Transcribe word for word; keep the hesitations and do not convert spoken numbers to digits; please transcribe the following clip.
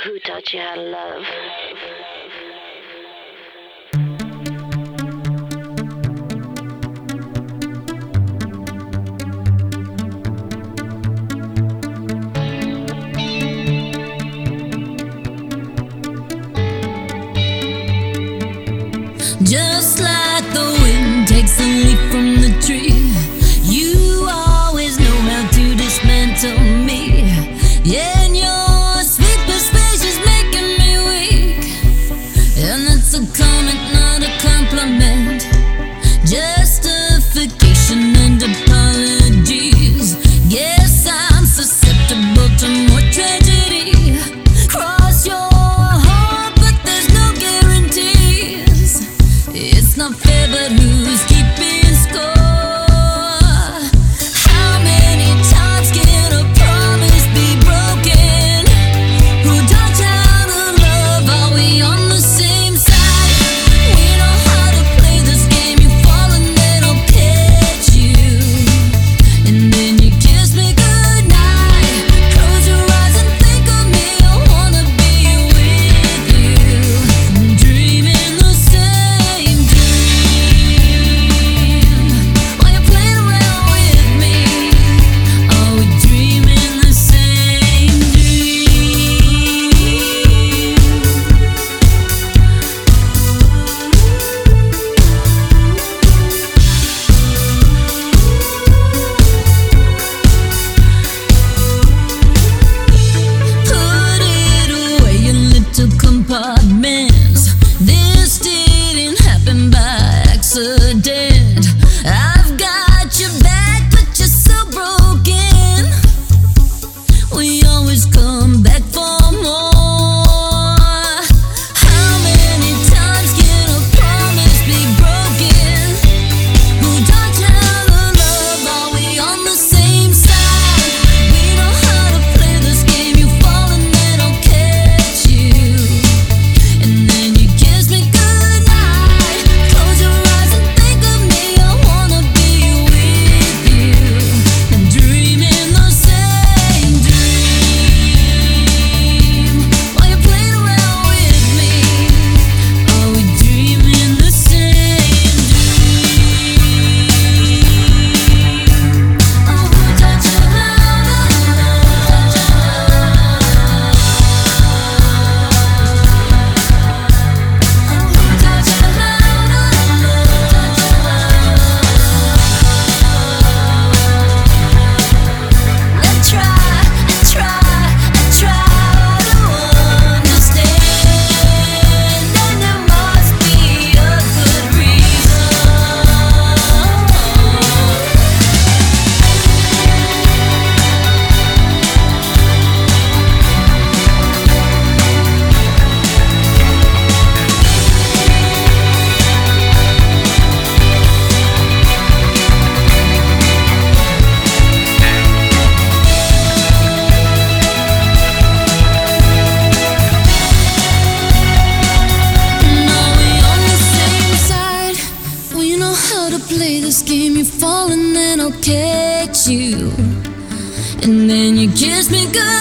Who taught you how to love? Just like the wind takes a leaf from the tree, you always know how to dismantle me. Yeah, and your sweet persuasion's making me weak, and that's a comment, not a compliment. Justification and apologies. Guess I'm susceptible to more tragedy. Cross your heart, but there's no guarantees. It's not fair, but who's keeping score? How many times can a promise be broken? Who taught you how to love? Are we on the same side? We know how to play this game. You fall and then I'll catch you, and then you kiss me goodnight. Close your eyes and think of me. I wanna be with you, dreaming the same dream. While you're playing around with me, are we dreaming the same dream? Put it away in little compartments. This didn't happen by accident. I've got your back, but you're so broken. We always come back for more. How many times can a promise be broken? Who taught you how to love? Are we on the same side? We know how to play this game. You fall and then I'll catch you, and then you kiss me goodnight. Close your eyes and think of me. I wanna be with you, and dreaming the same dream. While you're playing around with me, are we dreaming the same dream? Oh, who taught you how to love? I try, I try, I try to understand, and there must be a good reason. Are we on the same side? We know how to play this game. You fall and then I'll catch you, and then you kiss me good.